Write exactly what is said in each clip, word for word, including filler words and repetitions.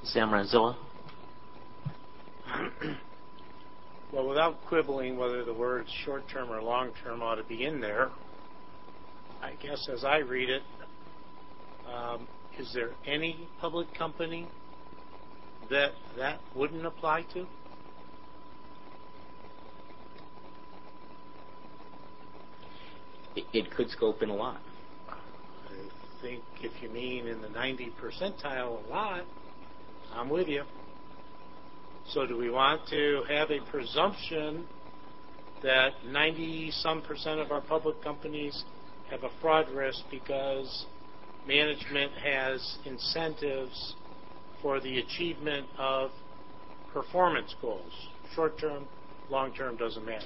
Sam Ranzilla. Well, without quibbling whether the words short-term or long-term ought to be in there, I guess as I read it, um, is there any public company that that wouldn't apply to? It, it could scope in a lot. I think if you mean in the ninety percentile a lot, I'm with you. So do we want to have a presumption that ninety some percent of our public companies have a fraud risk because management has incentives for the achievement of performance goals? Short term, long term, doesn't matter.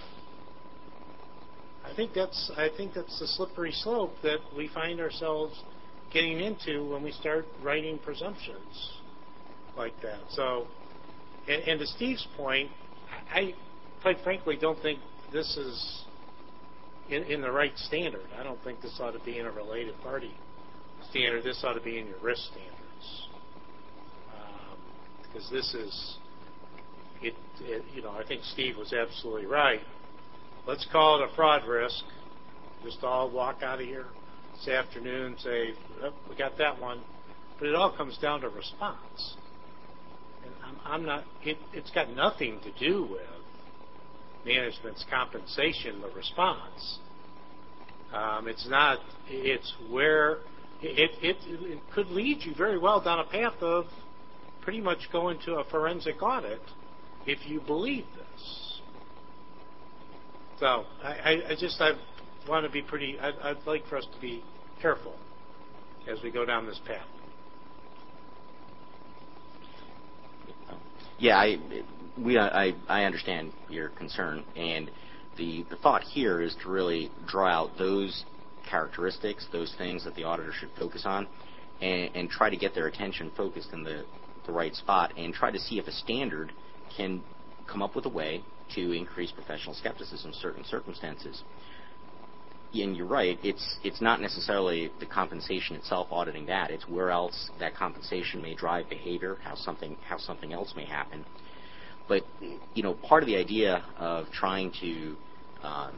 I think that's I think that's the slippery slope that we find ourselves getting into when we start writing presumptions like that. So, and, and to Steve's point, I quite frankly don't think this is in, in the right standard. I don't think this ought to be in a related party standard. This ought to be in your risk standards, um, because this is it, it. You know, I think Steve was absolutely right. Let's call it a fraud risk. Just all walk out of here this afternoon and say, oh, we got that one. But it all comes down to response. And I'm, I'm not, it, it's got nothing to do with management's compensation, the response. Um, it's not, it's where, it, it, it could lead you very well down a path of pretty much going to a forensic audit if you believe this. So I, I just I want to be pretty. I'd, I'd like for us to be careful as we go down this path. Yeah, I we I I understand your concern, and the the thought here is to really draw out those characteristics, those things that the auditor should focus on, and, and try to get their attention focused in the the right spot, and try to see if a standard can come up with a way to increase professional skepticism in certain circumstances. And you're right, it's it's not necessarily the compensation itself auditing that, it's where else that compensation may drive behavior, how something how something else may happen. But you know, part of the idea of trying to um,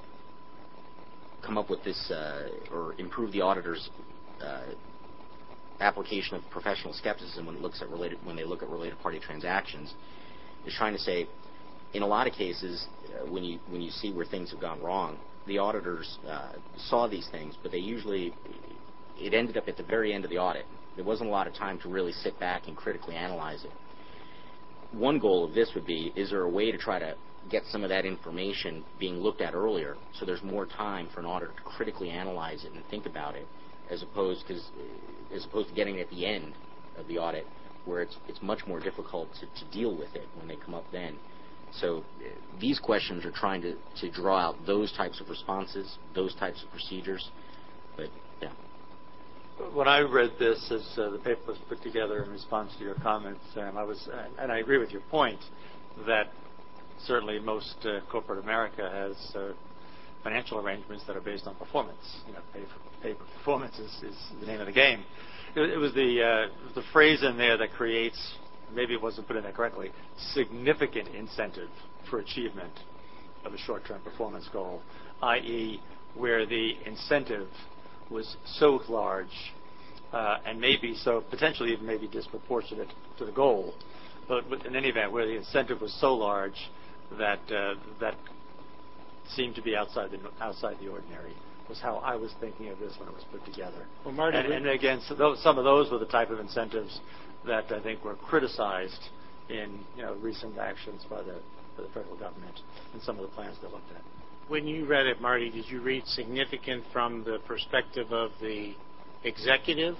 come up with this uh, or improve the auditor's uh, application of professional skepticism when it looks at related when they look at related party transactions is trying to say, in a lot of cases, uh, when you when you see where things have gone wrong, the auditors uh, saw these things, but they usually, it ended up at the very end of the audit. There wasn't a lot of time to really sit back and critically analyze it. One goal of this would be, is there a way to try to get some of that information being looked at earlier, so there's more time for an auditor to critically analyze it and think about it, as opposed, cause, as opposed to getting it at the end of the audit, where it's it's much more difficult to, to deal with it when they come up then. So uh, these questions are trying to, to draw out those types of responses, those types of procedures. But, yeah. When I read this as uh, the paper was put together in response to your comments, Sam, I was, uh, and I agree with your point that certainly most uh, corporate America has uh, financial arrangements that are based on performance. You know, pay for, pay for performance is, is the name of the game. It, it was the uh, the phrase in there that creates, maybe it wasn't put in there correctly, significant incentive for achievement of a short-term performance goal, that is where the incentive was so large uh, and maybe so potentially even maybe disproportionate to the goal. But in any event, where the incentive was so large that uh, that seemed to be outside the outside the ordinary was how I was thinking of this when it was put together. Well, Marty, and, and again, so those, some of those were the type of incentives that I think were criticized in you know recent actions by the, by the federal government and some of the plans they looked at. When you read it, Marty, did you read significant from the perspective of the executive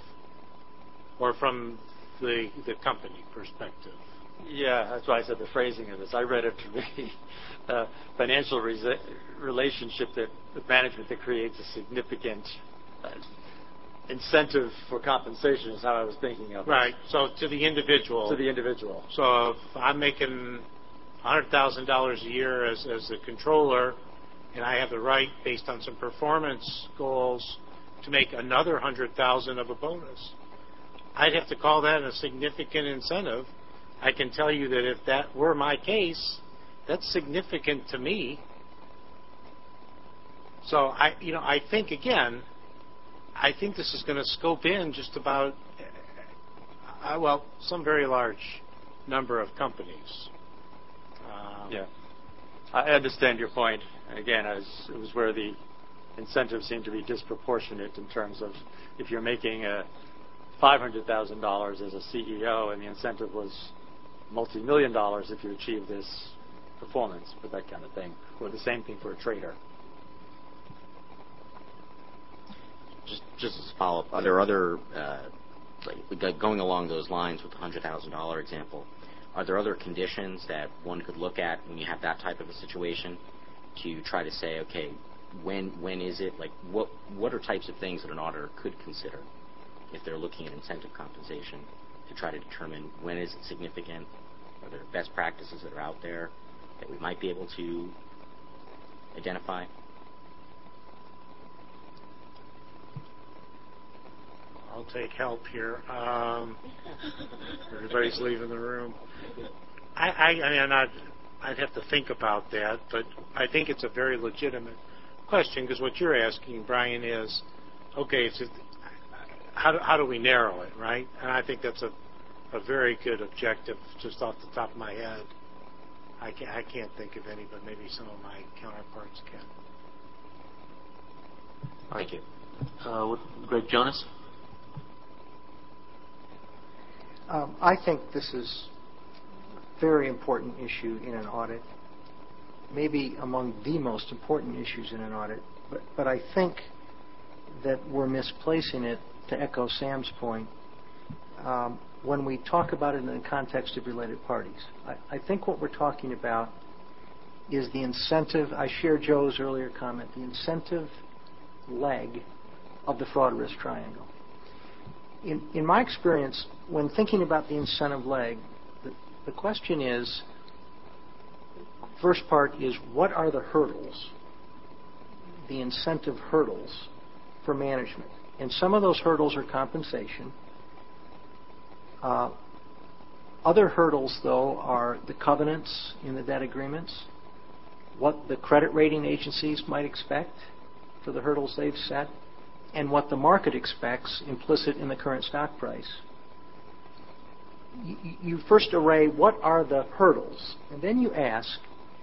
or from the the company perspective? Yeah, that's why I said the phrasing of this. I read it to be a financial re- relationship that with management that creates a significant uh, incentive for compensation is how I was thinking of it. Right. So to the individual. To the individual. So if I'm making one hundred thousand dollars a year as, as a controller, and I have the right, based on some performance goals, to make another one hundred thousand dollars of a bonus, I'd have to call that a significant incentive. I can tell you that if that were my case, that's significant to me. So I, you know, I think again, I think this is going to scope in just about, uh, well, some very large number of companies. Um, yeah, I understand your point. And again, as it was where the incentives seem to be disproportionate in terms of if you're making a five hundred thousand dollars as a C E O and the incentive was multi-million dollars if you achieve this performance, but that kind of thing, or the same thing for a trader. Just, just as a follow-up, are there other, uh, like going along those lines with the one hundred thousand dollars example, are there other conditions that one could look at when you have that type of a situation to try to say, okay, when when is it, like what what are types of things that an auditor could consider if they're looking at incentive compensation to try to determine when is it significant? Are there best practices that are out there that we might be able to identify? I'll take help here. Um, everybody's leaving the room. I, I, I mean, I'd, I'd have to think about that, but I think it's a very legitimate question because what you're asking, Brian, is, okay, it's just, how, do, how do we narrow it, right? And I think that's a, a very good objective just off the top of my head. I can't, I can't think of any, but maybe some of my counterparts can. Thank you. Uh, Greg Jonas? Um, I think this is a very important issue in an audit, maybe among the most important issues in an audit, but, but I think that we're misplacing it, to echo Sam's point, um, when we talk about it in the context of related parties. I, I think what we're talking about is the incentive. I share Joe's earlier comment, the incentive leg of the fraud risk triangle. In, in my experience, when thinking about the incentive leg, the, the question is, first part is, what are the hurdles, the incentive hurdles for management? And some of those hurdles are compensation. Uh, other hurdles, though, are the covenants in the debt agreements, what the credit rating agencies might expect for the hurdles they've set, and what the market expects implicit in the current stock price. You, you first array what are the hurdles, and then you ask,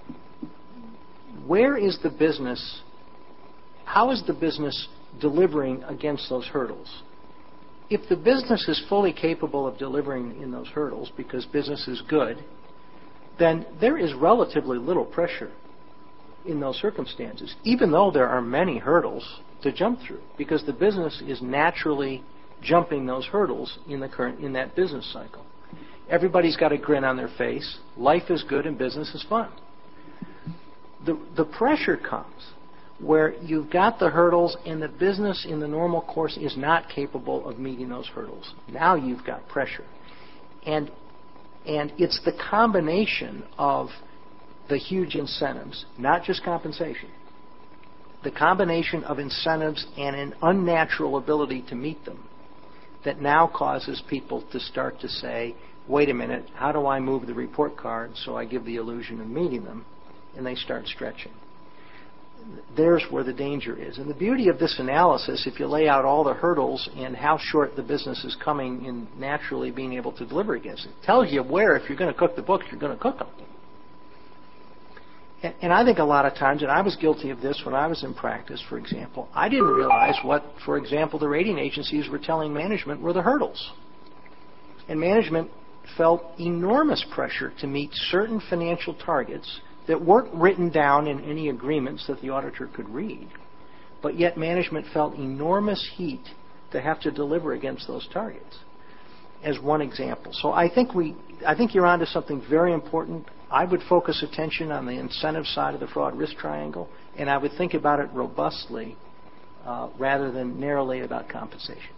where is the business, how is the business delivering against those hurdles? If the business is fully capable of delivering in those hurdles because business is good, then there is relatively little pressure in those circumstances, even though there are many hurdles to jump through, because the business is naturally jumping those hurdles in the current in that business cycle. Everybody's got a grin on their face. Life is good and business is fun. The the pressure comes where you've got the hurdles and the business in the normal course is not capable of meeting those hurdles. Now you've got pressure. And and it's the combination of the huge incentives, not just compensation, the combination of incentives and an unnatural ability to meet them that now causes people to start to say, wait a minute, how do I move the report card so I give the illusion of meeting them? And they start stretching. There's where the danger is. And the beauty of this analysis, if you lay out all the hurdles and how short the business is coming in naturally being able to deliver against it, tells you where, if you're going to cook the books, you're going to cook them. And, and I think a lot of times, and I was guilty of this when I was in practice, for example, I didn't realize what, for example, the rating agencies were telling management were the hurdles. And management felt enormous pressure to meet certain financial targets that weren't written down in any agreements that the auditor could read, but yet management felt enormous heat to have to deliver against those targets, as one example. So I think we, I think you're onto something very important. I would focus attention on the incentive side of the fraud risk triangle, and I would think about it robustly uh, rather than narrowly about compensation.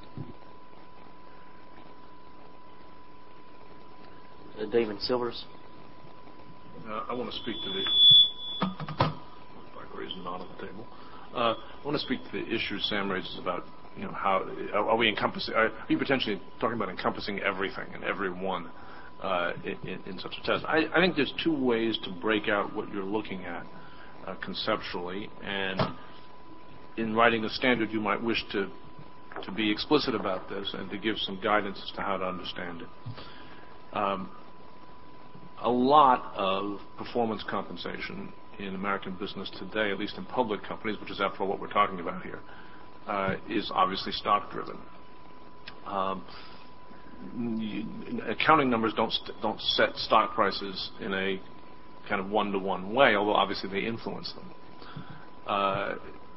Uh, David Silvers. Uh, I want to speak to the, like raising not on the table. Uh, I want to speak to the issue Sam raises about you know, how are we encompassing? Are you potentially talking about encompassing everything and everyone uh, in, in such a test? I, I think there's two ways to break out what you're looking at uh, conceptually, and in writing a standard, you might wish to to be explicit about this and to give some guidance as to how to understand it. Um, a lot of performance compensation in American business today, at least in public companies, which is after all what we're talking about here, uh, is obviously stock driven. Um, accounting numbers don't st- don't set stock prices in a kind of one-to-one way, although obviously they influence them. Uh,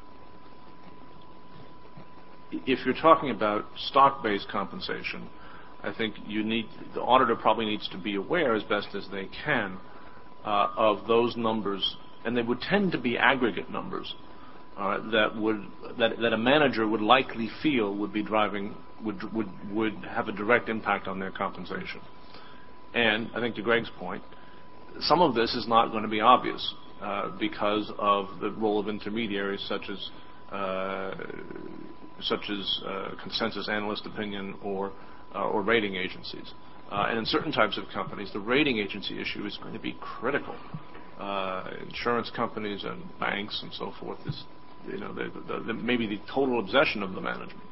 if you're talking about stock-based compensation, I think you need the auditor probably needs to be aware as best as they can uh, of those numbers, and they would tend to be aggregate numbers uh, that would that that a manager would likely feel would be driving would would would have a direct impact on their compensation. And I think to Greg's point, some of this is not going to be obvious uh, because of the role of intermediaries such as uh, such as uh, consensus analyst opinion or uh, or rating agencies. Uh, and in certain types of companies, the rating agency issue is going to be critical. Uh, insurance companies and banks and so forth is, you know, the, the, the, maybe the total obsession of the management.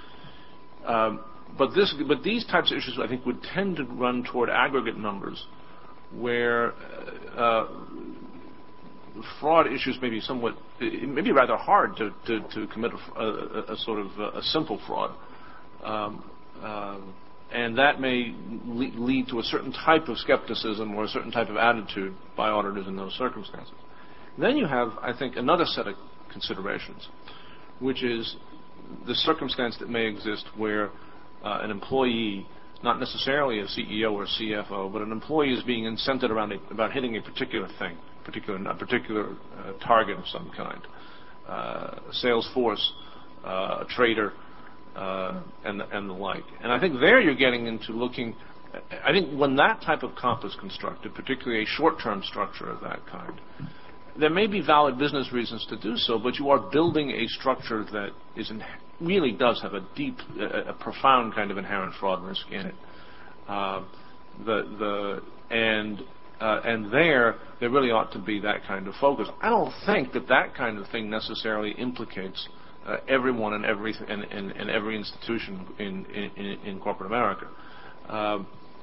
Um, but this, but these types of issues, I think, would tend to run toward aggregate numbers, where uh, fraud issues may be somewhat, it may be rather hard to, to, to commit a, a, a sort of a, a simple fraud. Um, uh, and that may le- lead to a certain type of skepticism or a certain type of attitude by auditors in those circumstances. Then you have, I think, another set of considerations, which is the circumstance that may exist where uh, an employee, not necessarily a C E O or C F O, but an employee is being incented around a, about hitting a particular thing, particular, a particular uh, target of some kind, uh, a sales force, uh, a trader, uh, and, and the like. And I think there you're getting into looking, I think when that type of comp is constructed, particularly a short-term structure of that kind, there may be valid business reasons to do so, but you are building a structure that is in, really does have a deep, a, a profound kind of inherent fraud risk in it. Uh, the the and uh, and there there really ought to be that kind of focus. I don't think that that kind of thing necessarily implicates uh, everyone and every and, and, and every institution in in, in corporate America. Uh,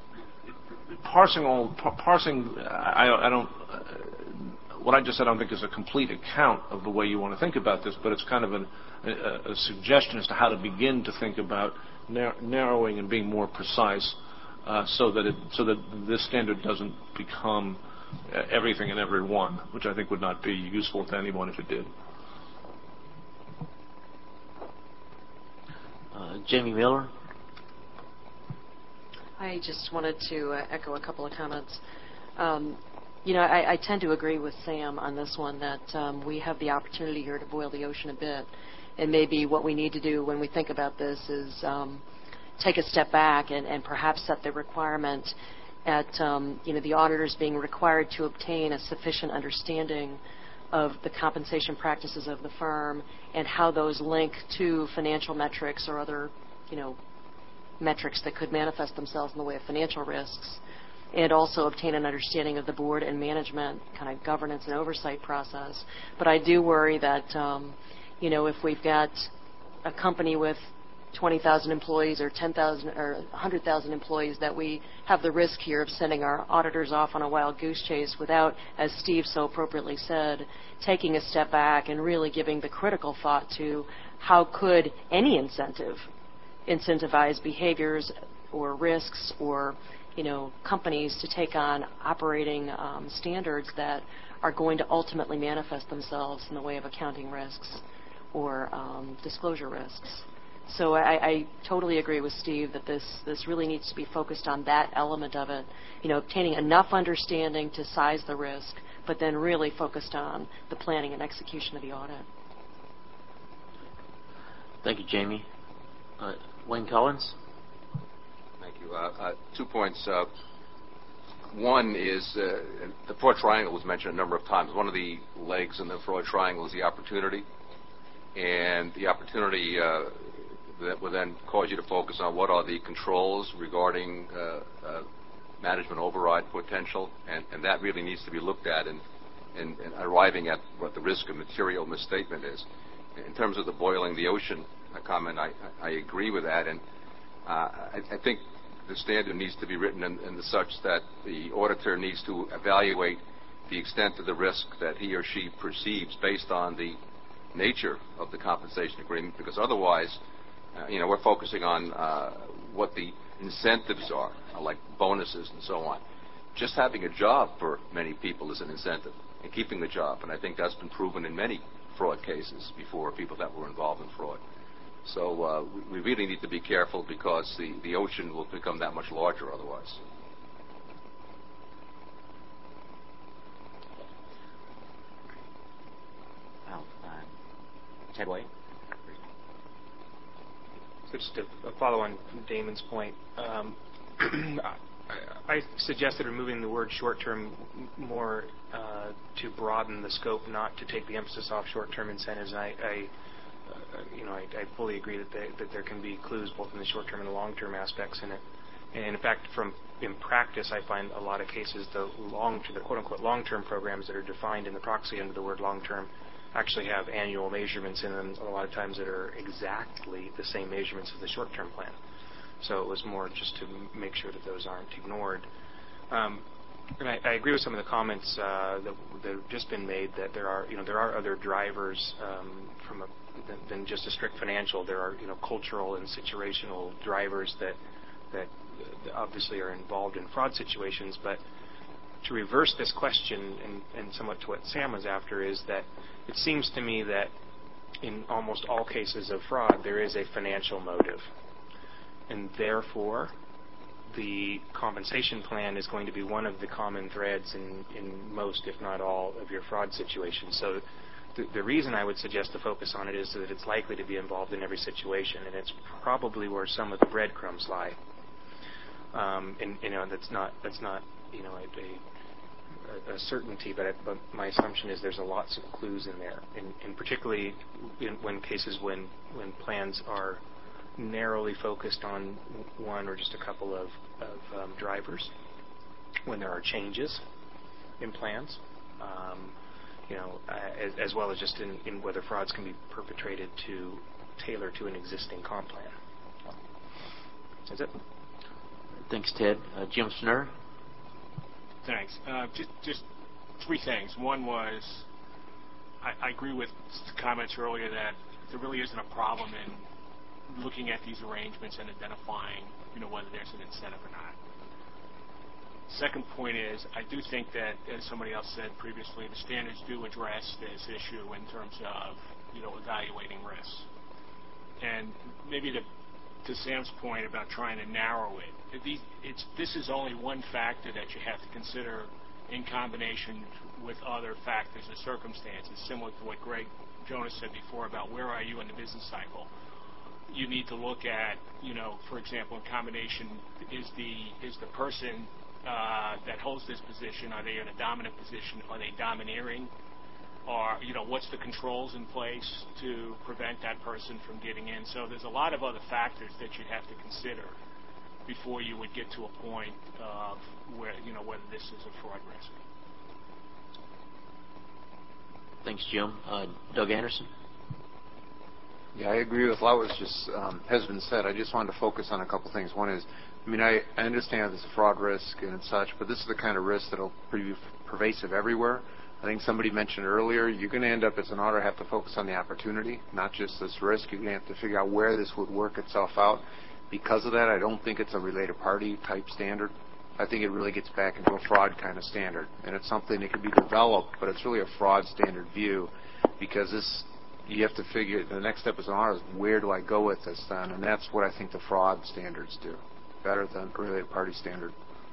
parsing all par- parsing, I, I don't. Uh, What I just said I don't think is a complete account of the way you want to think about this, but it's kind of an, a, a suggestion as to how to begin to think about nar- narrowing and being more precise, uh, so that it so that this standard doesn't become uh, everything and everyone, which I think would not be useful to anyone if it did. Uh, Jamie Miller. I just wanted to uh, echo a couple of comments. Um, You know, I, I tend to agree with Sam on this one, that um, we have the opportunity here to boil the ocean a bit. And maybe what we need to do when we think about this is um, take a step back and, and perhaps set the requirement at, um, you know, the auditors being required to obtain a sufficient understanding of the compensation practices of the firm and how those link to financial metrics or other, you know, metrics that could manifest themselves in the way of financial risks, and also obtain an understanding of the board and management kind of governance and oversight process. But I do worry that, um, you know, if we've got a company with twenty thousand employees or ten thousand or one hundred thousand employees, that we have the risk here of sending our auditors off on a wild goose chase without, as Steve so appropriately said, taking a step back and really giving the critical thought to how could any incentive incentivize behaviors or risks or you know, companies to take on operating um, standards that are going to ultimately manifest themselves in the way of accounting risks or um, disclosure risks. So I, I totally agree with Steve that this, this really needs to be focused on that element of it, you know, obtaining enough understanding to size the risk, but then really focused on the planning and execution of the audit. Thank you, Jamie. Uh, Wayne Collins. Thank you. Uh, uh, two points. Uh, one is uh, the fraud triangle was mentioned a number of times. One of the legs in the fraud triangle is the opportunity. And the opportunity uh, that will then cause you to focus on what are the controls regarding uh, uh, management override potential, and, and that really needs to be looked at in, in, in arriving at what the risk of material misstatement is. In terms of the boiling the ocean comment, I, I agree with that, and uh, I, I think the standard needs to be written in, in the such that the auditor needs to evaluate the extent of the risk that he or she perceives based on the nature of the compensation agreement, because otherwise, uh, you know, we're focusing on uh, what the incentives are, uh, like bonuses and so on. Just having a job for many people is an incentive, and keeping the job, and I think that's been proven in many fraud cases before, people that were involved in fraud. So uh, we, we really need to be careful, because the, the ocean will become that much larger otherwise. Well, uh, Ted White. So just to follow on Damon's point, um, I, I suggested removing the word short-term more uh, to broaden the scope, not to take the emphasis off short-term incentives. And I, I uh, you know, I, I fully agree that, they, that there can be clues both in the short-term and the long-term aspects in it. And in fact, from in practice, I find a lot of cases the long, the quote-unquote long-term programs that are defined in the proxy under the word long-term actually have annual measurements in them, a lot of times that are exactly the same measurements as the short-term plan. So it was more just to make sure that those aren't ignored. Um, and I, I agree with some of the comments uh, that, that have just been made, that there are, you know, there are other drivers um, from a, than, than just a strict financial. There are, you know, cultural and situational drivers that that obviously are involved in fraud situations. But to reverse this question, and, and somewhat to what Sam was after, is that it seems to me that in almost all cases of fraud, there is a financial motive. And therefore, the compensation plan is going to be one of the common threads in, in most, if not all, of your fraud situations. So the, the reason I would suggest to focus on it is that it's likely to be involved in every situation, and it's probably where some of the breadcrumbs lie. Um, and you know, that's not that's not you know a, a, a certainty, but, I, but my assumption is there's a lots of clues in there, and, and particularly in when cases when when plans are narrowly focused on one or just a couple of, of um, drivers, when there are changes in plans, um, you know, uh, as, as well as just in, in whether frauds can be perpetrated to tailor to an existing comp plan. That's it. Thanks, Ted. Uh, Jim Snur. Thanks. Uh, just, just three things. One was, I, I agree with the comments earlier that there really isn't a problem in looking at these arrangements and identifying, you know, whether there's an incentive or not. Second point is, I do think that, as somebody else said previously, the standards do address this issue in terms of, you know, evaluating risks. And maybe to, to Sam's point about trying to narrow it, these, it's, this is only one factor that you have to consider in combination with other factors and circumstances, similar to what Greg Jonas said before about where are you in the business cycle. You need to look at, you know, for example, in combination, is the is the person uh, that holds this position, are they in a dominant position? Are they domineering? Or, you know, what's the controls in place to prevent that person from getting in? So there's a lot of other factors that you'd have to consider before you would get to a point of where, you know, whether this is a fraud risk. Thanks, Jim. Uh, Doug Anderson. Yeah, I agree with what was just um, has been said. I just wanted to focus on a couple things. One is, I mean, I, I understand it's a fraud risk and such, but this is the kind of risk that'll be pervasive everywhere. I think somebody mentioned earlier, you're going to end up as an auditor have to focus on the opportunity, not just this risk. You're going to have to figure out where this would work itself out. Because of that, I don't think it's a related party type standard. I think it really gets back into a fraud kind of standard. And it's something that can be developed, but it's really a fraud standard view, because this, you have to figure, the next step as an auditor is where do I go with this then? And that's what I think the fraud standards do, better than a related party standard.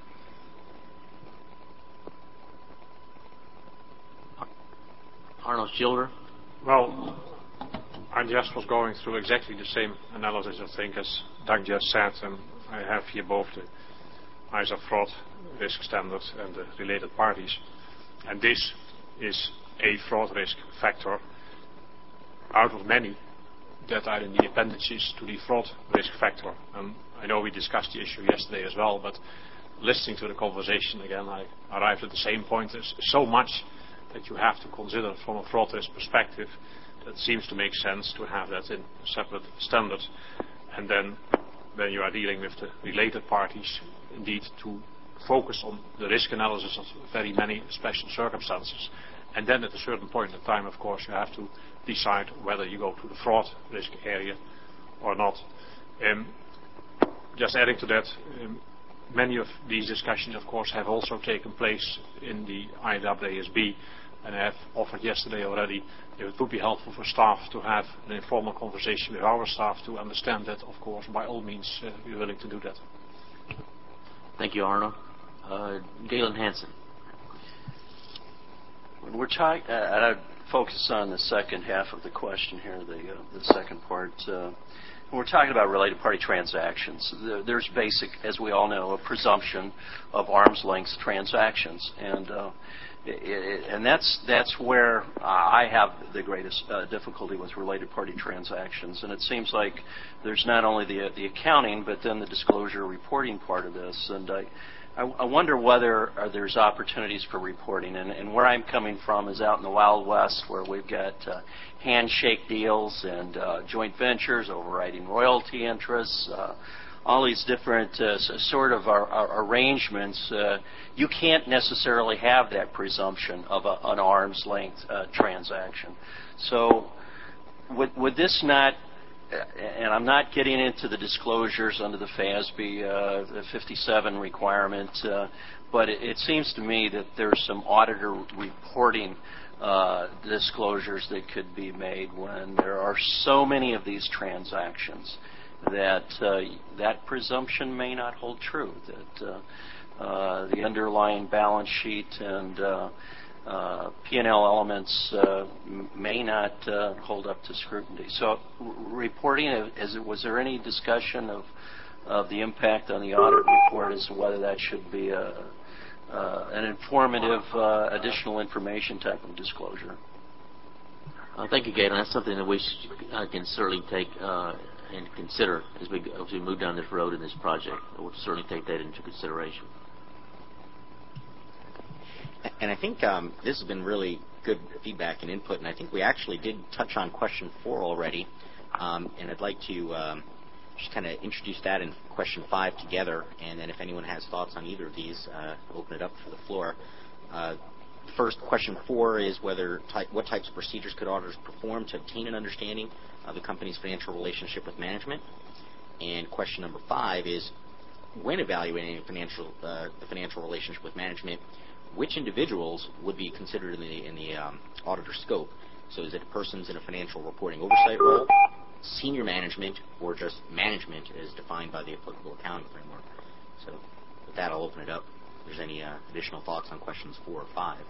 Arnold Schilder. Well, I just was going through exactly the same analysis, I think, as Doug just said, and I have here both the I S A fraud risk standards and the related parties. And this is a fraud risk factor out of many that are in the appendices to the fraud risk factor. Um, I know we discussed the issue yesterday as well, but listening to the conversation again, I arrived at the same point. There's so much that you have to consider from a fraud risk perspective that seems to make sense to have that in a separate standard. And then when you are dealing with the related parties, indeed to focus on the risk analysis of very many special circumstances. And then at a certain point in time, of course, you have to decide whether you go to the fraud risk area or not. Um, just adding to that, um, many of these discussions, of course, have also taken place in the I W A S B, and I have offered yesterday already if it would be helpful for staff to have an informal conversation with our staff to understand that, of course, by all means, uh, we're willing to do that. Thank you, Arno. Uh, Galen Hansen. When we're talking, uh, and I'd focus on the second half of the question here, the, uh, the second part. Uh, when we're talking about related party transactions, there, there's basic, as we all know, a presumption of arm's length transactions. And uh, it, it, and that's that's where I have the greatest uh, difficulty with related party transactions. And it seems like there's not only the the accounting, but then the disclosure reporting part of this. And I, I, I wonder whether uh, there's opportunities for reporting. And, and where I'm coming from is out in the Wild West, where we've got uh, handshake deals and uh, joint ventures, overriding royalty interests, uh, all these different uh, sort of our, our arrangements. Uh, you can't necessarily have that presumption of a, an arm's length uh, transaction. So would, would this not, and I'm not getting into the disclosures under the F A S B uh, the fifty-seven requirement, uh, but it, it seems to me that there's some auditor reporting uh, disclosures that could be made when there are so many of these transactions that uh, that presumption may not hold true, that uh, uh, the underlying balance sheet and uh, uh, P and L elements uh, may not uh, hold up to scrutiny. So r- reporting, is, was there any discussion of, of the impact on the audit report as to whether that should be a, uh, an informative uh, additional information type of disclosure? Uh, thank you, Galen. That's something that we should, uh, can certainly take uh, and consider as we, as we move down this road in this project. We'll certainly take that into consideration. And I think um, this has been really good feedback and input, and I think we actually did touch on question four already, um, and I'd like to um, just kind of introduce that and question five together, and then if anyone has thoughts on either of these, uh, open it up for the floor. Uh, First, question four is whether ty- what types of procedures could auditors perform to obtain an understanding of the company's financial relationship with management. And question number five is, when evaluating a financial, uh, the financial relationship with management, which individuals would be considered in the, in the um, auditor scope? So is it persons in a financial reporting oversight role, senior management, or just management as defined by the applicable accounting framework? So with that, I'll open it up. If there's any uh, additional thoughts on questions four or five.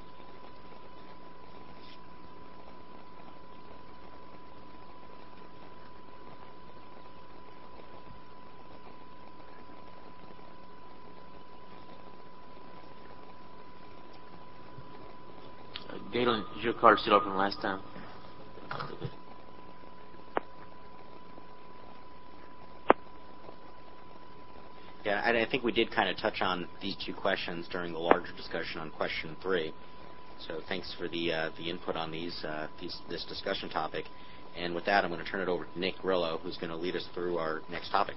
Uh, Galen, is your card still open from last time? Yeah, I, I think we did kind of touch on these two questions during the larger discussion on question three. So thanks for the uh, the input on these, uh, these this discussion topic. And with that, I'm going to turn it over to Nick Grillo, who's going to lead us through our next topic.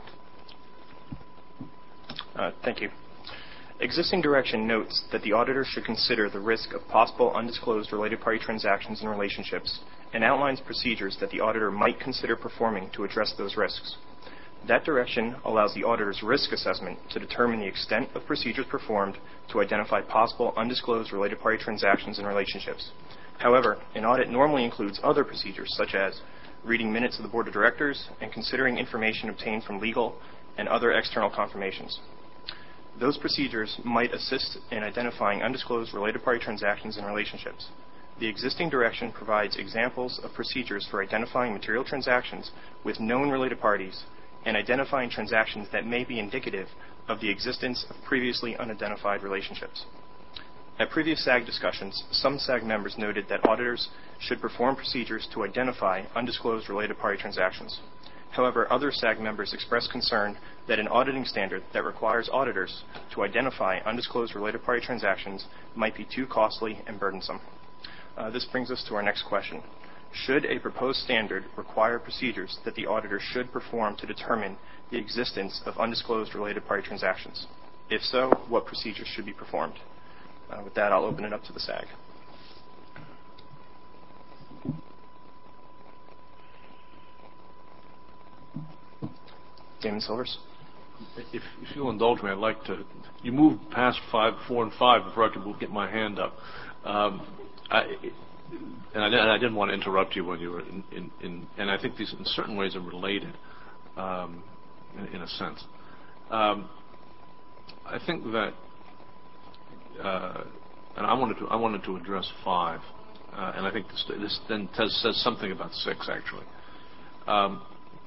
Uh, thank you. Existing direction notes that the auditor should consider the risk of possible undisclosed related party transactions and relationships, and outlines procedures that the auditor might consider performing to address those risks. That direction allows the auditor's risk assessment to determine the extent of procedures performed to identify possible undisclosed related party transactions and relationships. However, an audit normally includes other procedures, such as reading minutes of the board of directors and considering information obtained from legal and other external confirmations. Those procedures might assist in identifying undisclosed related party transactions and relationships. The existing direction provides examples of procedures for identifying material transactions with known related parties and identifying transactions that may be indicative of the existence of previously unidentified relationships. At previous SAG discussions, some SAG members noted that auditors should perform procedures to identify undisclosed related party transactions. However, other SAG members expressed concern that an auditing standard that requires auditors to identify undisclosed related party transactions might be too costly and burdensome. Uh, this brings us to our next question. Should a proposed standard require procedures that the auditor should perform to determine the existence of undisclosed related party transactions? If so, what procedures should be performed? Uh, with that, I'll open it up to the SAG. Damon Silvers. If, if you'll indulge me, I'd like to. You moved past five, four, and five before I could get my hand up, um, I, and, I, and I didn't want to interrupt you when you were in. in, in and I think these, in certain ways, are related, um, in, in a sense. Um, I think that, uh, and I wanted to. I wanted to address five, uh, and I think this, this then says, says something about six, actually. Um,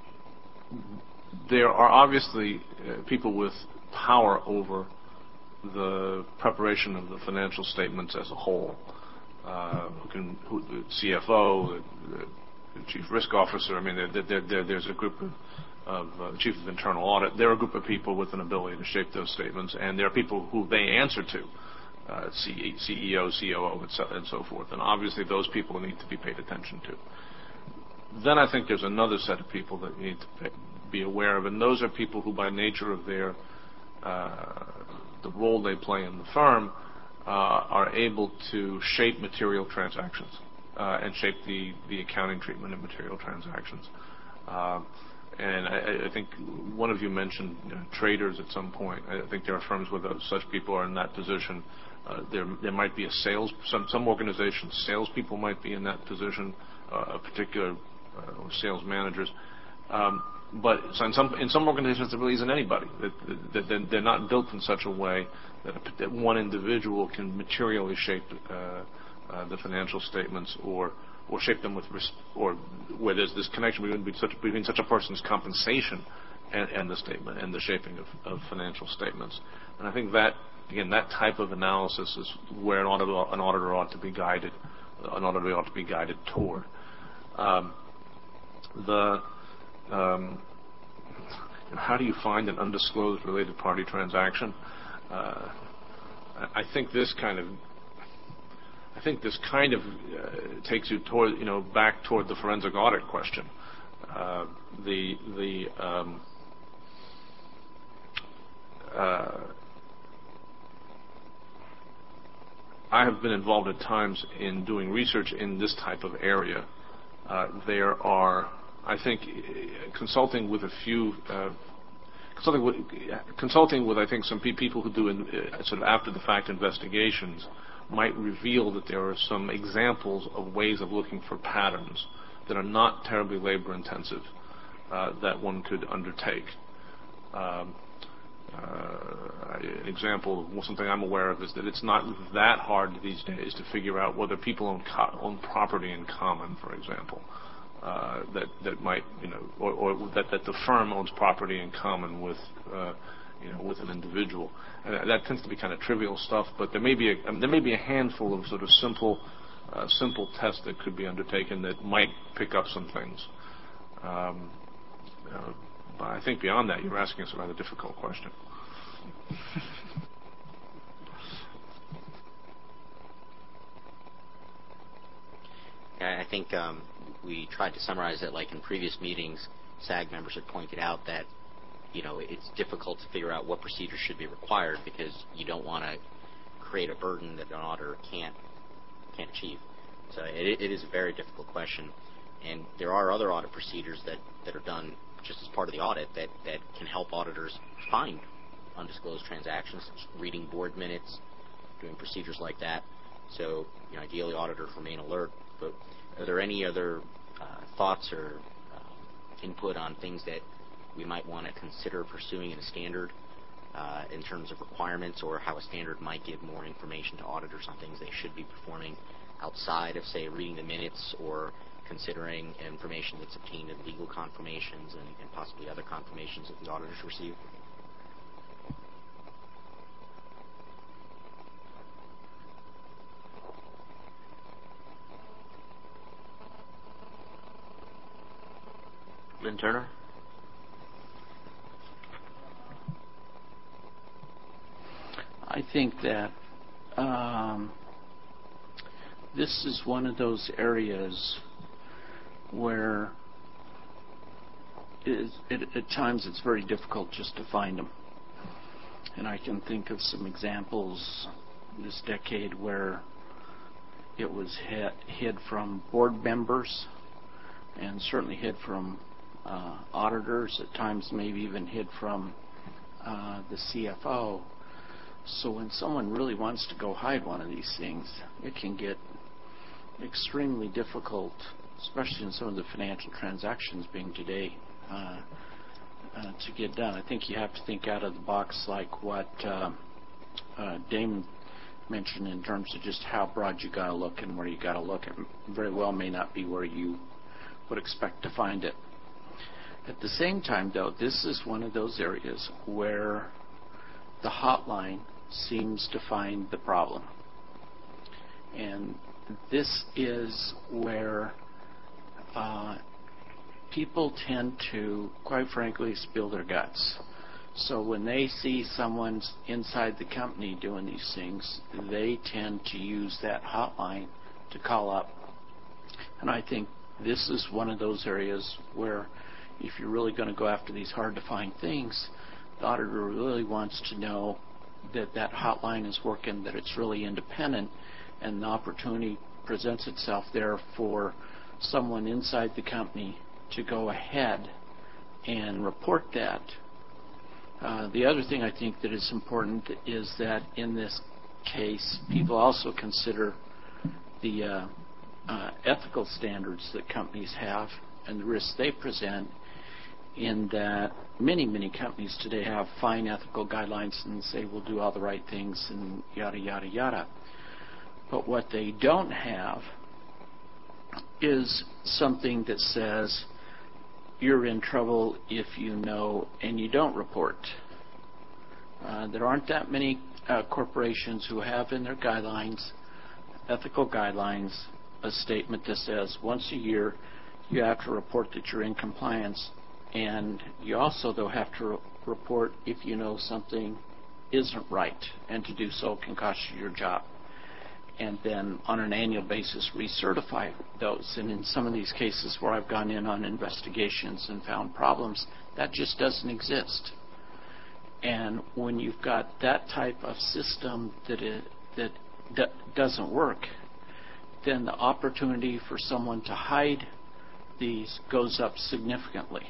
There are obviously uh, people with power over the preparation of the financial statements as a whole. Uh, who can, who, the C F O, the, the chief risk officer. I mean, there, there, there, there's a group of, of uh, chief of internal audit. There are a group of people with an ability to shape those statements, and there are people who they answer to, uh, C E O, C O O, and so, and so forth. And obviously, those people need to be paid attention to. Then I think there's another set of people that you need to pay, be aware of, and those are people who, by nature of their uh, the role they play in the firm, uh, are able to shape material transactions uh, and shape the, the accounting treatment of material transactions. Uh, and I, I think one of you mentioned you know, traders at some point. I think there are firms where those, such people are in that position. Uh, there, there might be a sales, some, some organizations, salespeople might be in that position, uh, a particular uh, or sales managers. Um, But so in some in some organizations, there really isn't anybody. That, that, that they're not built in such a way that, a, that one individual can materially shape uh, uh, the financial statements, or or shape them with res- or where there's this connection between such between such a person's compensation and, and the statement and the shaping of, of financial statements. And I think that again, that type of analysis is where an auditor an auditor ought to be guided. An auditor ought to be guided toward. Um, the Um, how do you find an undisclosed related party transaction? Uh, I think this kind of, I think this kind of uh, takes you toward, you know, back toward the forensic audit question. Uh, the the um, uh, I have been involved at times in doing research in this type of area. Uh, there are. I think consulting with a few, uh, consulting with, consulting with I think some pe- people who do in, uh, sort of after the fact investigations might reveal that there are some examples of ways of looking for patterns that are not terribly labor intensive uh, that one could undertake. Um, uh, an example of something I'm aware of is that it's not that hard these days to figure out whether people own, co- own property in common, for example. Uh, that that might you know, or, or that that the firm owns property in common with uh, you know with an individual. And that tends to be kind of trivial stuff, but there may be a, I mean, there may be a handful of sort of simple uh, simple tests that could be undertaken that might pick up some things. Um, uh, but I think beyond that, you're asking us a rather difficult question. I think um, we tried to summarize it like in previous meetings. SAG members had pointed out that, you know, it's difficult to figure out what procedures should be required because you don't want to create a burden that an auditor can't can't achieve. So it, it is a very difficult question. And there are other audit procedures that, that are done just as part of the audit that, that can help auditors find undisclosed transactions, reading board minutes, doing procedures like that. So, you know, ideally auditors remain alert. But are there any other uh, thoughts or uh, input on things that we might want to consider pursuing in a standard uh, in terms of requirements, or how a standard might give more information to auditors on things they should be performing outside of, say, reading the minutes or considering information that's obtained in legal confirmations and, and possibly other confirmations that the auditors receive? Lynn Turner? I think that um, this is one of those areas where it, it, at times it's very difficult just to find them. And I can think of some examples this decade where it was hid, hid from board members and certainly hid from uh, auditors, at times maybe even hid from uh, the C F O. So when someone really wants to go hide one of these things, it can get extremely difficult, especially in some of the financial transactions being today, uh, uh, to get done. I think you have to think out of the box like what uh, uh, Damon mentioned in terms of just how broad you got to look and where you got to look. It very well may not be where you would expect to find it. At the same time, though, this is one of those areas where the hotline seems to find the problem. And this is where uh, people tend to, quite frankly, spill their guts. So when they see someone's inside the company doing these things, they tend to use that hotline to call up. And I think this is one of those areas where if you're really going to go after these hard-to-find things, the auditor really wants to know that that hotline is working, that it's really independent, and the opportunity presents itself there for someone inside the company to go ahead and report that. Uh, the other thing I think that is important is that in this case, people also consider the uh, uh, ethical standards that companies have and the risks they present, in that many, many companies today have fine ethical guidelines and say we'll do all the right things and yada, yada, yada. But what they don't have is something that says you're in trouble if you know and you don't report. Uh, there aren't that many uh, corporations who have in their guidelines, ethical guidelines, a statement that says once a year you have to report that you're in compliance. And you also, though, have to re- report if you know something isn't right, and to do so can cost you your job. And then on an annual basis recertify those. And in some of these cases where I've gone in on investigations and found problems, that just doesn't exist. And when you've got that type of system that it, that d- doesn't work, then the opportunity for someone to hide these goes up significantly.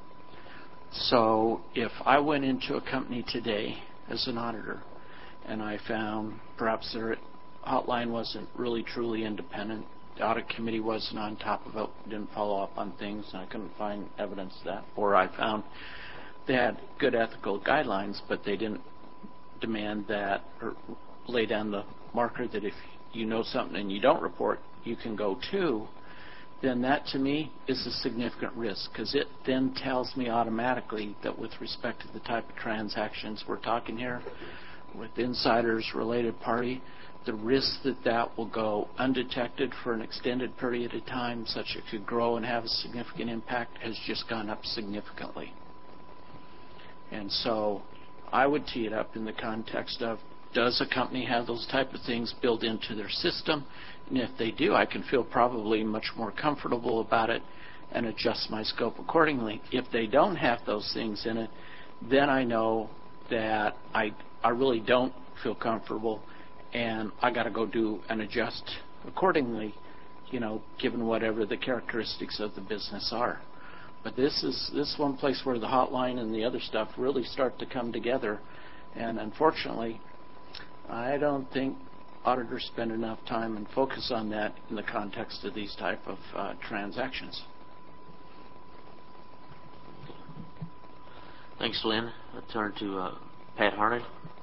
So if I went into a company today as an auditor and I found perhaps their hotline wasn't really truly independent, the audit committee wasn't on top of it, didn't follow up on things, and I couldn't find evidence of that, or I found they had good ethical guidelines, but they didn't demand that or lay down the marker that if you know something and you don't report, you can go too, then that to me is a significant risk, because it then tells me automatically that with respect to the type of transactions we're talking here, with insiders, related party, the risk that that will go undetected for an extended period of time, such it could grow and have a significant impact, has just gone up significantly. And so I would tee it up in the context of, does a company have those type of things built into their system? And if they do, I can feel probably much more comfortable about it and adjust my scope accordingly. If they don't have those things in it, then I know that I I really don't feel comfortable, and I got to go do and adjust accordingly, you know, given whatever the characteristics of the business are. But this is this is one place where the hotline and the other stuff really start to come together, and unfortunately, I don't think auditors spend enough time and focus on that in the context of these type of uh, transactions. Thanks, Lynn. I'll turn to uh, Pat Harney.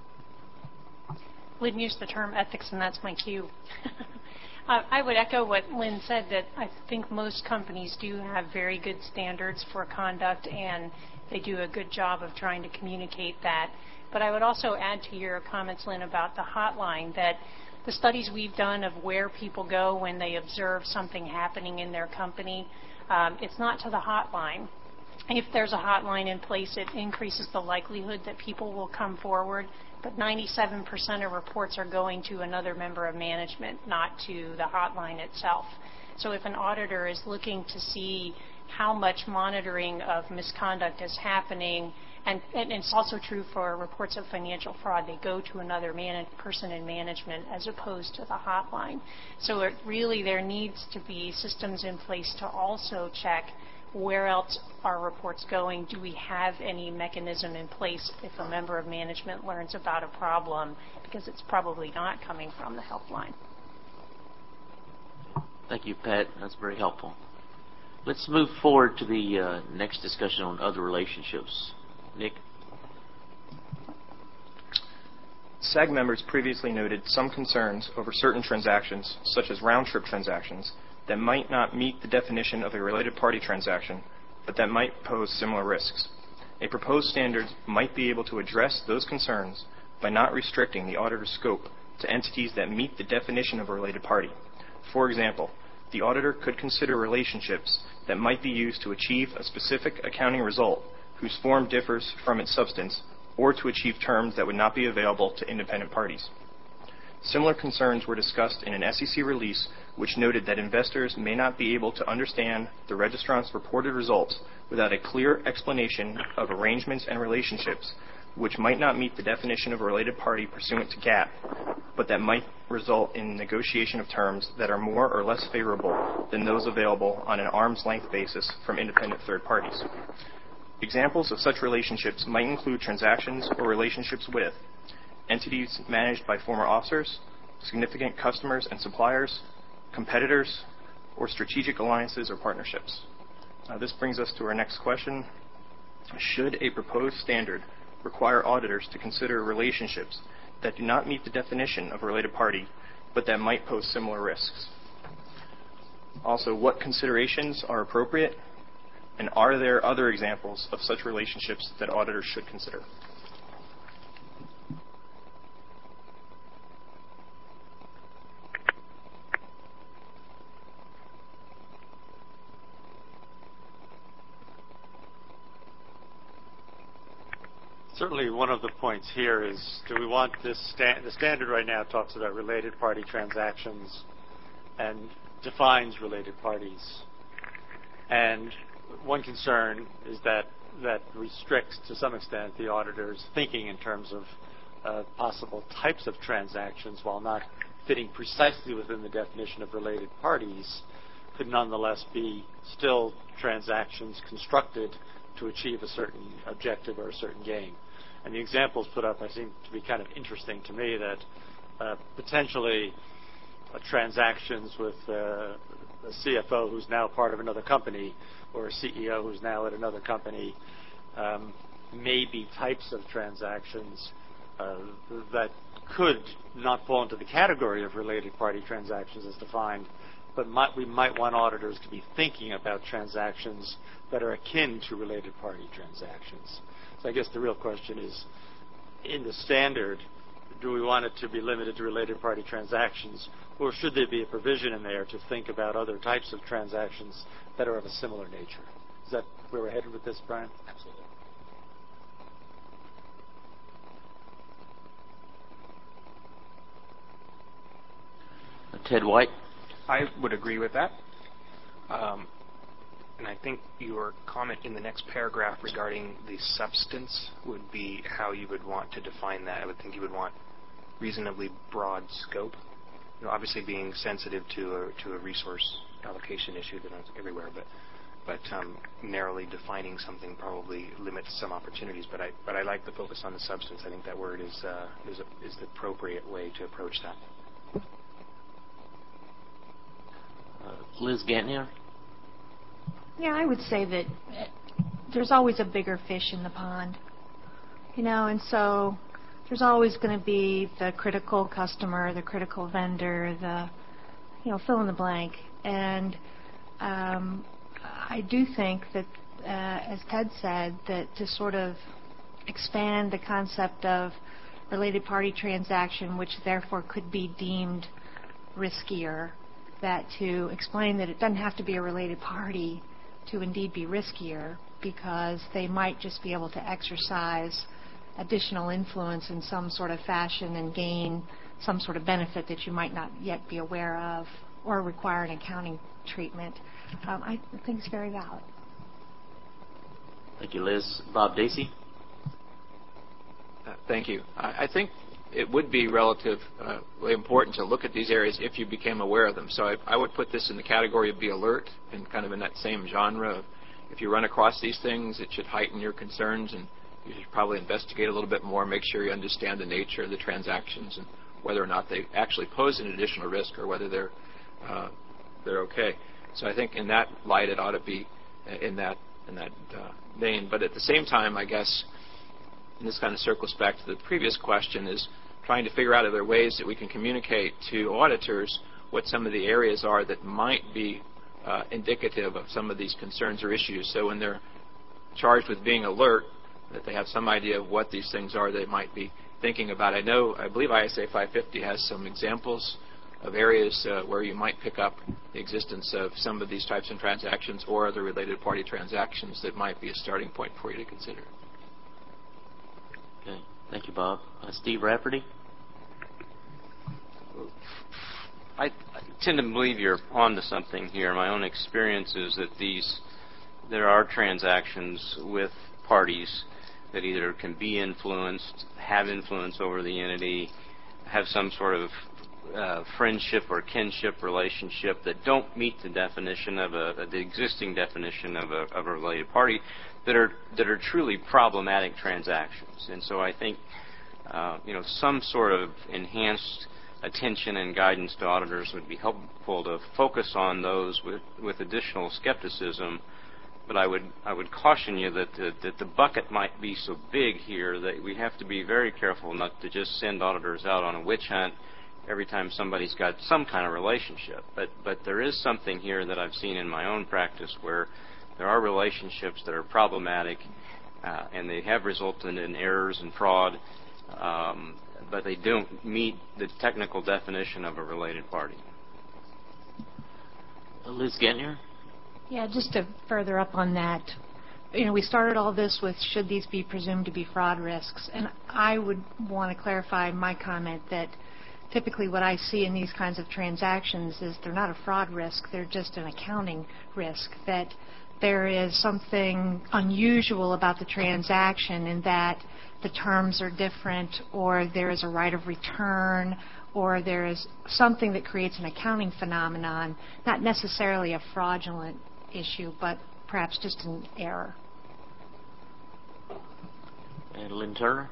Lynn used the term ethics, and that's my cue. uh, I would echo what Lynn said, that I think most companies do have very good standards for conduct, and they do a good job of trying to communicate that. But I would also add to your comments, Lynn, about the hotline, that the studies we've done of where people go when they observe something happening in their company, um, it's not to the hotline. if there's a hotline in place, it increases the likelihood that people will come forward. But ninety-seven percent of reports are going to another member of management, not to the hotline itself. So if an auditor is looking to see how much monitoring of misconduct is happening, and, and it's also true for reports of financial fraud, they go to another man- person in management as opposed to the hotline. So it really there needs to be systems in place to also check where else are reports going? Do we have any mechanism in place if a member of management learns about a problem, because it's probably not coming from the helpline? Thank you, Pat. That's very helpful. Let's move forward to the uh, next discussion on other relationships. Nick? SAG members previously noted some concerns over certain transactions, such as round-trip transactions, that might not meet the definition of a related party transaction, but that might pose similar risks. A proposed standard might be able to address those concerns by not restricting the auditor's scope to entities that meet the definition of a related party. For example, the auditor could consider relationships that might be used to achieve a specific accounting result whose form differs from its substance, or to achieve terms that would not be available to independent parties. Similar concerns were discussed in an S E C release which noted that investors may not be able to understand the registrant's reported results without a clear explanation of arrangements and relationships which might not meet the definition of a related party pursuant to GAAP, but that might result in negotiation of terms that are more or less favorable than those available on an arm's length basis from independent third parties. Examples of such relationships might include transactions or relationships with entities managed by former officers, significant customers and suppliers, competitors, or strategic alliances or partnerships. Uh, this brings us to our next question. Should a proposed standard require auditors to consider relationships that do not meet the definition of a related party, but that might pose similar risks? Also, what considerations are appropriate, and are there other examples of such relationships that auditors should consider? Certainly one of the points here is, do we want this sta- the standard right now talks about related party transactions and defines related parties. And one concern is that that restricts to some extent the auditor's thinking in terms of uh, possible types of transactions, while not fitting precisely within the definition of related parties, could nonetheless be still transactions constructed to achieve a certain objective or a certain gain. And the examples put up, I seem to be kind of interesting to me, that uh, potentially uh, transactions with uh, a C F O who's now part of another company, or a C E O who's now at another company, um, may be types of transactions uh, that could not fall into the category of related party transactions as defined, but might, we might want auditors to be thinking about transactions that are akin to related party transactions. So I guess the real question is, in the standard, do we want it to be limited to related party transactions, or should there be a provision in there to think about other types of transactions that are of a similar nature? Is that where we're headed with this, Brian? Absolutely. Ted White? I would agree with that. Um, and I think your comment in the next paragraph regarding the substance would be how you would want to define that. I would think you would want reasonably broad scope. You know, obviously being sensitive to a, to a resource allocation issue that is everywhere, but but um, narrowly defining something probably limits some opportunities. But I but I like the focus on the substance. I think that word is uh, is, a, is the appropriate way to approach that. Uh, Liz Gantner? Yeah, I would say that there's always a bigger fish in the pond, you know, and so there's always going to be the critical customer, the critical vendor, the, you know, fill in the blank. And um, I do think that, uh, as Ted said, that to sort of expand the concept of related party transaction, which therefore could be deemed riskier, that to explain that it doesn't have to be a related party to indeed be riskier, because they might just be able to exercise additional influence in some sort of fashion and gain some sort of benefit that you might not yet be aware of or require an accounting treatment. Um, I think it's very valid. Thank you, Liz. Bob Dacey? Uh, thank you. I, I think it would be relatively uh, important to look at these areas if you became aware of them. So I, I would put this in the category of be alert and kind of in that same genre of if you run across these things, it should heighten your concerns and you should probably investigate a little bit more, make sure you understand the nature of the transactions and whether or not they actually pose an additional risk or whether they're uh, they're okay. So I think in that light, it ought to be in that in that uh, vein. But at the same time, I guess, and this kind of circles back to the previous question, is trying to figure out if there are ways that we can communicate to auditors what some of the areas are that might be uh, indicative of some of these concerns or issues. So when they're charged with being alert, that they have some idea of what these things are they might be thinking about. I know, I believe I S A five fifty has some examples of areas uh, where you might pick up the existence of some of these types of transactions or other related party transactions that might be a starting point for you to consider. Okay. Thank you, Bob. Uh, Steve Rafferty? I, I tend to believe you're onto something here. My own experience is that these, there are transactions with parties that either can be influenced, have influence over the entity, have some sort of uh, friendship or kinship relationship that don't meet the definition of a, the existing definition of a, of a related party, that are that are truly problematic transactions. And so I think uh, you know some sort of enhanced attention and guidance to auditors would be helpful to focus on those with, with additional skepticism. But I would I would caution you that the, that the bucket might be so big here that we have to be very careful not to just send auditors out on a witch hunt every time somebody's got some kind of relationship. But but there is something here that I've seen in my own practice where there are relationships that are problematic uh, and they have resulted in errors and fraud, um, but they don't meet the technical definition of a related party. Liz Gentner? Yeah, just to further up on that, you know, we started all this with should these be presumed to be fraud risks, and I would want to clarify my comment that typically what I see in these kinds of transactions is they're not a fraud risk, they're just an accounting risk, that there is something unusual about the transaction in that the terms are different or there is a right of return or there is something that creates an accounting phenomenon, not necessarily a fraudulent issue, but perhaps just an error. And Lynn Turner?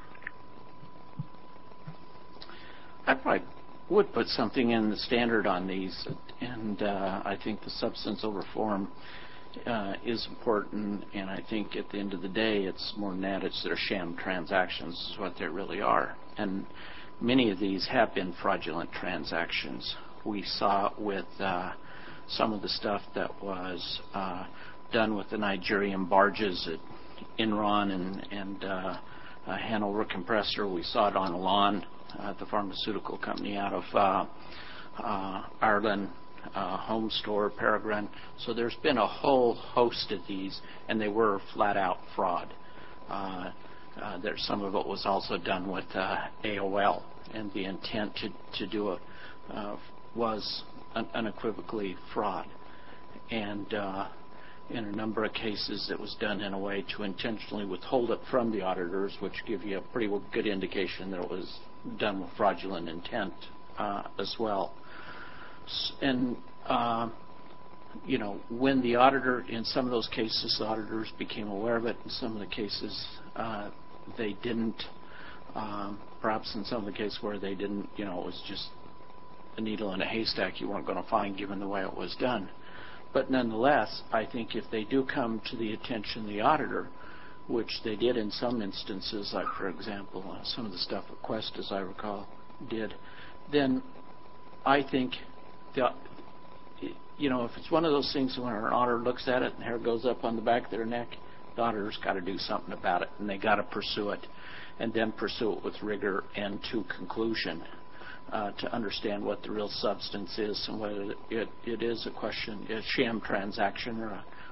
I probably would put something in the standard on these, and uh, I think the substance over form uh, is important, and I think at the end of the day, it's more than that, it's their sham transactions is what they really are. And many of these have been fraudulent transactions. We saw with uh, some of the stuff that was uh, done with the Nigerian barges at Enron and, and uh, uh, Hanover Compressor. We saw it on Elan, uh, the pharmaceutical company out of uh, uh, Ireland, uh, Home Store, Peregrine. So there's been a whole host of these, and they were flat-out fraud. Uh, uh, there, some of it was also done with uh, A O L, and the intent to, to do it uh, was un- unequivocally fraud. And uh, in a number of cases, it was done in a way to intentionally withhold it from the auditors, which give you a pretty good indication that it was done with fraudulent intent uh, as well. And, uh, you know, when the auditor, in some of those cases, the auditors became aware of it. In some of the cases, uh, they didn't. Um, perhaps in some of the cases where they didn't, you know, it was just a needle in a haystack you weren't going to find given the way it was done. But nonetheless, I think if they do come to the attention of the auditor, which they did in some instances, like, for example, uh, some of the stuff at Quest, as I recall, did, then I think, the, you know, if it's one of those things when an auditor looks at it and hair goes up on the back of their neck, the auditor's got to do something about it, and they got to pursue it, and then pursue it with rigor and to conclusion. Uh, to understand what the real substance is and whether it, it is a question, a sham transaction or a,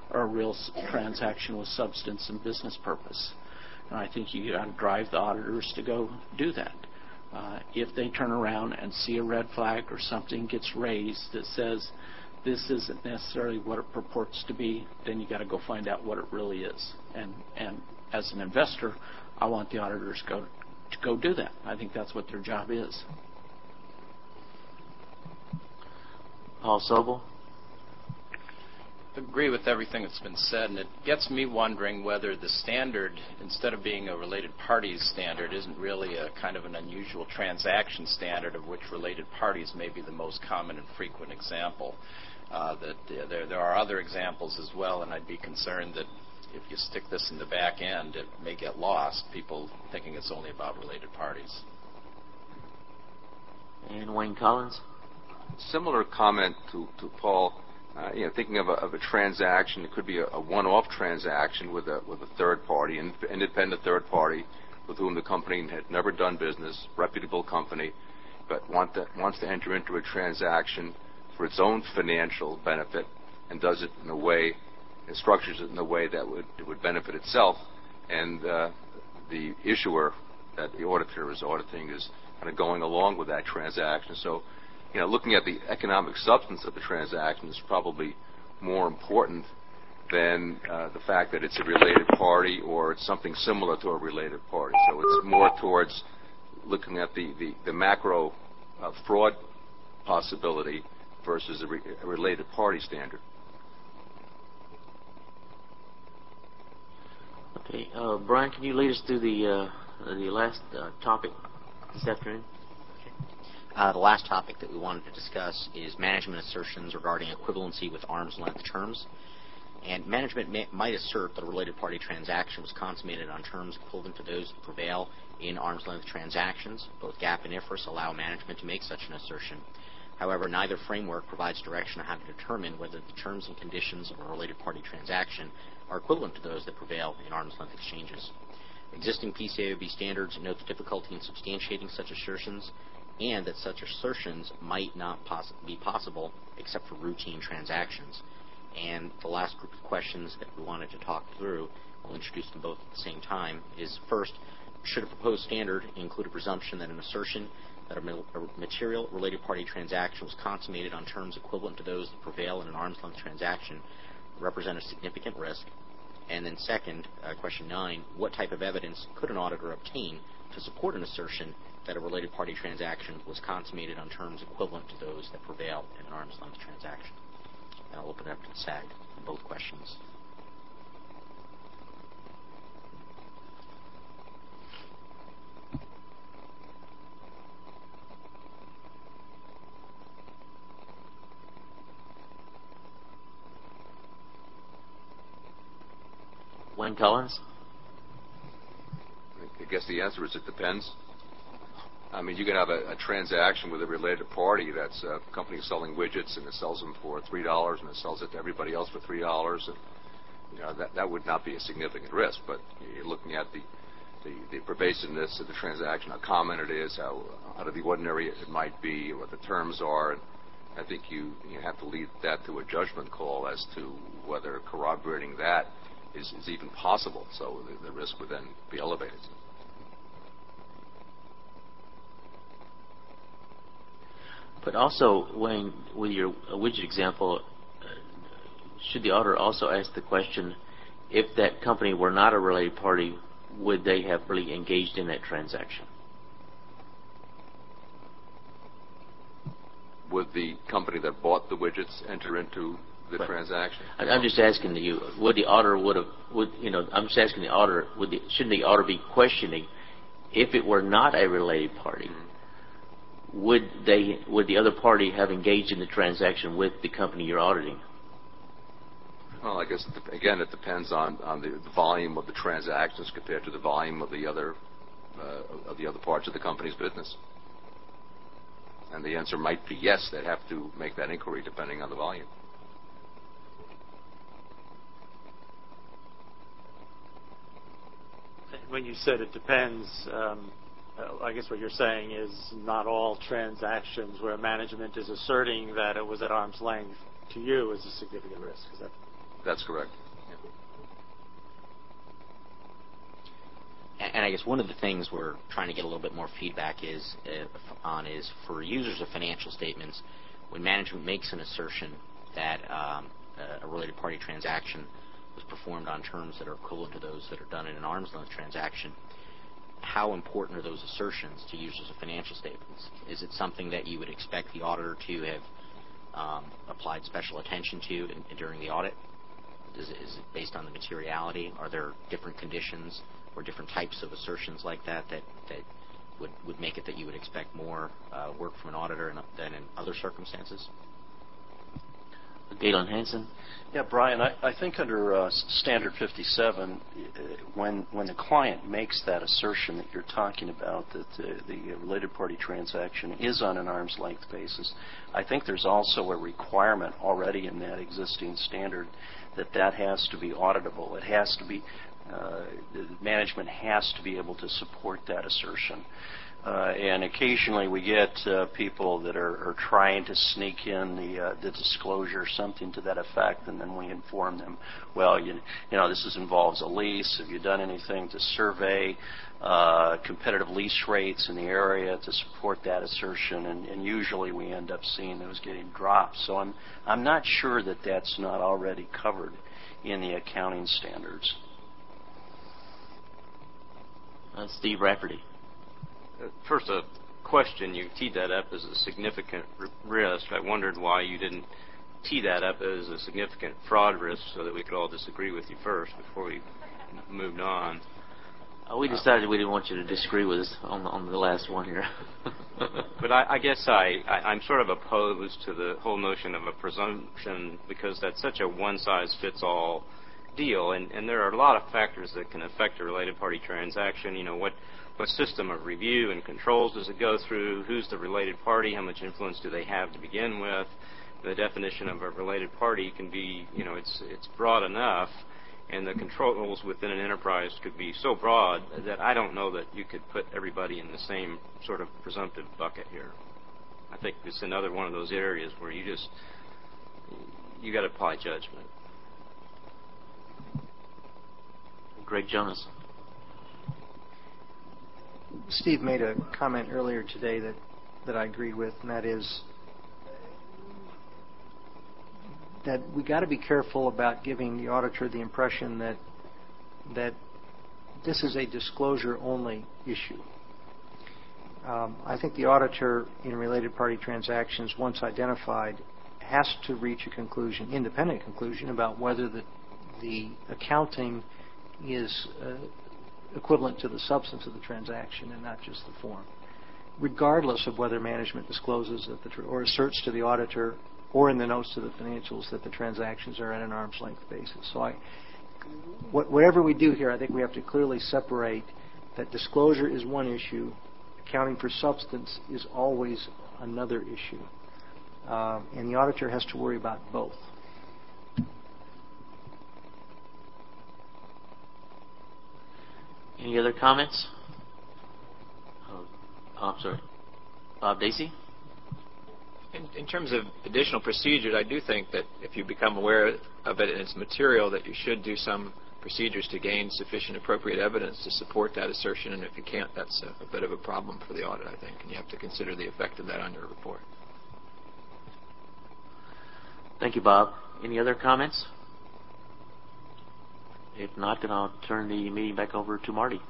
or a real s- transaction with substance and business purpose. And I think you got to drive the auditors to go do that. Uh, if they turn around and see a red flag or something gets raised that says this isn't necessarily what it purports to be, then you got to go find out what it really is. And and as an investor, I want the auditors go to go do that. I think that's what their job is. Paul Sobel. Agree with everything that's been said, and it gets me wondering whether the standard, instead of being a related parties standard, isn't really a kind of an unusual transaction standard, of which related parties may be the most common and frequent example. Uh, that uh, there, there are other examples as well, and I'd be concerned that if you stick this in the back end, it may get lost, people thinking it's only about related parties. And Wayne Collins? Similar comment to, to Paul. Uh, you know, thinking of a, of a transaction, it could be a, a one-off transaction with a with a third party, an independent third party, with whom the company had never done business, reputable company, but want to, wants to enter into a transaction for its own financial benefit, and does it in a way, and structures it in a way that would would benefit itself, and uh, the issuer that the auditor is auditing is kind of going along with that transaction. So, you know, looking at the economic substance of the transaction is probably more important than uh, the fact that it's a related party or it's something similar to a related party. So it's more towards looking at the, the, the macro uh, fraud possibility versus a, re- a related party standard. Okay, uh, Brian, can you lead us through the uh, the last uh, topic this afternoon? Uh, the last topic that we wanted to discuss is management assertions regarding equivalency with arm's length terms. And management may, might assert that a related party transaction was consummated on terms equivalent to those that prevail in arm's length transactions. Both GAAP and I F R S allow management to make such an assertion. However, neither framework provides direction on how to determine whether the terms and conditions of a related party transaction are equivalent to those that prevail in arm's length exchanges. Existing P C A O B standards note the difficulty in substantiating such assertions, and that such assertions might not poss- be possible except for routine transactions. And the last group of questions that we wanted to talk through, we'll introduce them both at the same time, is first, should a proposed standard include a presumption that an assertion that a, ma- a material related party transaction was consummated on terms equivalent to those that prevail in an arm's length transaction represent a significant risk? And then second, uh, question nine, what type of evidence could an auditor obtain to support an assertion that a related party transaction was consummated on terms equivalent to those that prevail in an arm's length transaction? And I'll open it up to the S A G for both questions. Wayne Collins? I guess the answer is it depends. I mean, you can have a, a transaction with a related party that's a company selling widgets and it sells them for three dollars and it sells it to everybody else for three dollars. And, you know, that, that would not be a significant risk. But you're looking at the, the, the pervasiveness of the transaction, how common it is, how out of the ordinary it might be, what the terms are. And I think you, you have to leave that to a judgment call as to whether corroborating that is, is even possible. So the, the risk would then be elevated. But also, Wayne, with your widget example, uh, should the auditor also ask the question, if that company were not a related party, would they have really engaged in that transaction? Would the company that bought the widgets enter into the Right. transaction? I'm just asking you, would the auditor would have, would you know? I'm just asking the auditor, would the, shouldn't the auditor be questioning, if it were not a related party, mm-hmm. would they, would the other party have engaged in the transaction with the company you're auditing? Well, I guess again, it depends on on the, the volume of the transactions compared to the volume of the other uh, of the other parts of the company's business. And the answer might be yes. They'd have to make that inquiry depending on the volume. When you said it depends, um, uh, I guess what you're saying is not all transactions where management is asserting that it was at arm's length to you is a significant risk. Is that? That's correct. and I guess one of the things we're trying to get a little bit more feedback is uh, on is for users of financial statements, when management makes an assertion that um, a related party transaction was performed on terms that are equivalent to those that are done in an arm's length transaction, how important are those assertions to users of financial statements? Is it something that you would expect the auditor to have um, applied special attention to in, in, during the audit? Is it, is it based on the materiality? Are there different conditions or different types of assertions like that that, that would, would make it that you would expect more uh, work from an auditor in, than in other circumstances? Galen Hansen. Yeah, Brian, I, I think under uh, Standard fifty-seven, when when the client makes that assertion that you're talking about, that uh, the related party transaction is on an arm's length basis, I think there's also a requirement already in that existing standard that that has to be auditable. It has to be, uh, management has to be able to support that assertion. Uh, and occasionally we get uh, people that are, are trying to sneak in the, uh, the disclosure, something to that effect, and then we inform them, well, you, you know, this is, involves a lease. Have you done anything to survey uh, competitive lease rates in the area to support that assertion? And, and usually we end up seeing those getting dropped. So I'm, I'm not sure that that's not already covered in the accounting standards. Uh, Steve Rafferty. First, a question. You teed that up as a significant risk. I wondered why you didn't tee that up as a significant fraud risk so that we could all disagree with you first before we moved on. Uh, we decided we didn't want you to disagree with us on the, on the last one here. But I, I guess I, I, I'm sort of opposed to the whole notion of a presumption because that's such a one-size-fits-all deal, and, and there are a lot of factors that can affect a related party transaction. You know, what What system of review and controls does it go through? Who's the related party? How much influence do they have to begin with? The definition of a related party can be, you know, it's it's broad enough, and the controls within an enterprise could be so broad that I don't know that you could put everybody in the same sort of presumptive bucket here. I think it's another one of those areas where you just, you got to apply judgment. Greg Jonas. Steve made a comment earlier today that, that I agree with, and that is that we got to be careful about giving the auditor the impression that that this is a disclosure-only issue. Um, I think the auditor in related party transactions, once identified, has to reach a conclusion, independent conclusion, about whether the the accounting is uh, equivalent to the substance of the transaction and not just the form, regardless of whether management discloses that the tr- or asserts to the auditor or in the notes to the financials that the transactions are at an arm's length basis. So I, what, whatever we do here, I think we have to clearly separate that disclosure is one issue, accounting for substance is always another issue, um, and the auditor has to worry about both. Any other comments? Oh, I'm sorry. Bob Dacey? In, in terms of additional procedures, I do think that if you become aware of it and it's material, that you should do some procedures to gain sufficient appropriate evidence to support that assertion. And if you can't, that's a, a bit of a problem for the audit, I think. And you have to consider the effect of that on your report. Thank you, Bob. Any other comments? If not, then I'll turn the meeting back over to Marty.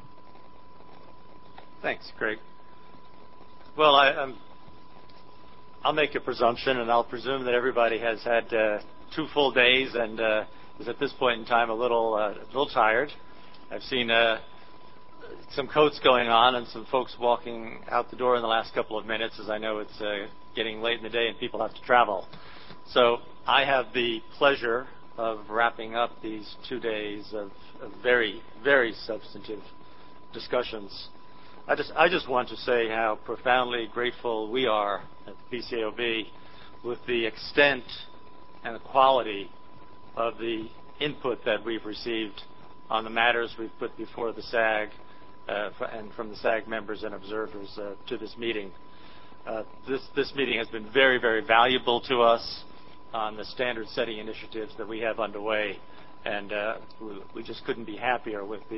Thanks, Craig. Well, I, um, I'll make a presumption, and I'll presume that everybody has had uh, two full days and uh, is at this point in time a little, uh, a little tired. I've seen uh, some coats going on and some folks walking out the door in the last couple of minutes, as I know it's uh, getting late in the day and people have to travel. So I have the pleasure of wrapping up these two days of, of very, very substantive discussions. I just, I just want to say how profoundly grateful we are at the P C A O B with the extent and the quality of the input that we've received on the matters we've put before the SAG uh, and from the SAG members and observers uh, to this meeting. Uh, this, this meeting has been very, very valuable to us on the standard-setting initiatives that we have underway, and uh, we, we just couldn't be happier with the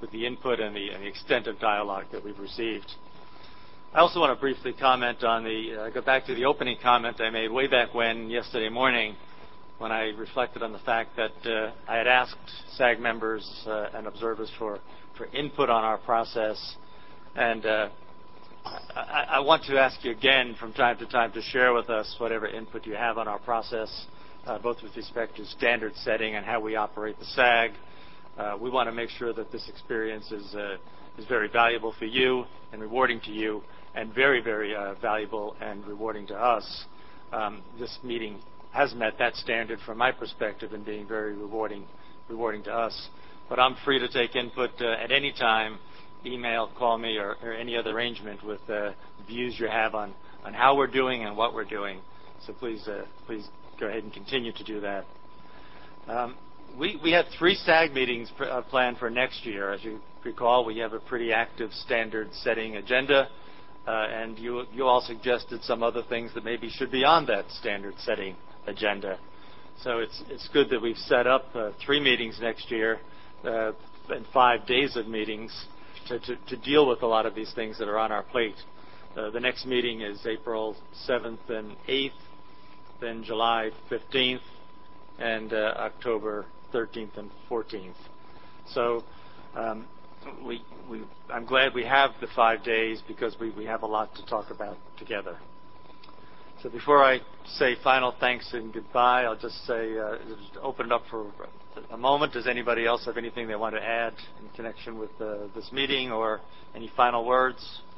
with the input and the, and the extent of dialogue that we've received. I also want to briefly comment on the, uh, go back to the opening comment I made way back when, yesterday morning, when I reflected on the fact that uh, I had asked SAG members uh, and observers for, for input on our process. And uh, I, I want to ask you again from time to time to share with us whatever input you have on our process, uh, both with respect to standard setting and how we operate the SAG. Uh, we want to make sure that this experience is, uh, is very valuable for you and rewarding to you, and very, very uh, valuable and rewarding to us. Um, this meeting has met that standard from my perspective in being very rewarding, rewarding to us. But I'm free to take input uh, at any time, email, call me, or, or any other arrangement with uh, views you have on, on how we're doing and what we're doing. So please, uh, please go ahead and continue to do that. Um, we, we had three SAG meetings pr- uh, planned for next year. As you recall, we have a pretty active standard setting agenda. Uh, and you, you all suggested some other things that maybe should be on that standard setting agenda. So it's, it's good that we've set up uh, three meetings next year uh, and five days of meetings to, to, to deal with a lot of these things that are on our plate. Uh, the next meeting is April seventh and eighth, then July fifteenth, and uh, October thirteenth and fourteenth. So um, We, we, I'm glad we have the five days because we, we have a lot to talk about together. So before I say final thanks and goodbye, I'll just say, uh, just open it up for a moment. Does anybody else have anything they want to add in connection with uh, this meeting, or any final words?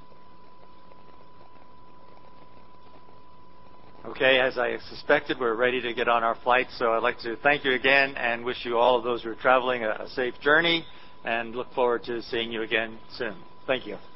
Okay, as I suspected, we're ready to get on our flight, so I'd like to thank you again and wish you, all of those who are traveling, a, a safe journey, and look forward to seeing you again soon. Thank you.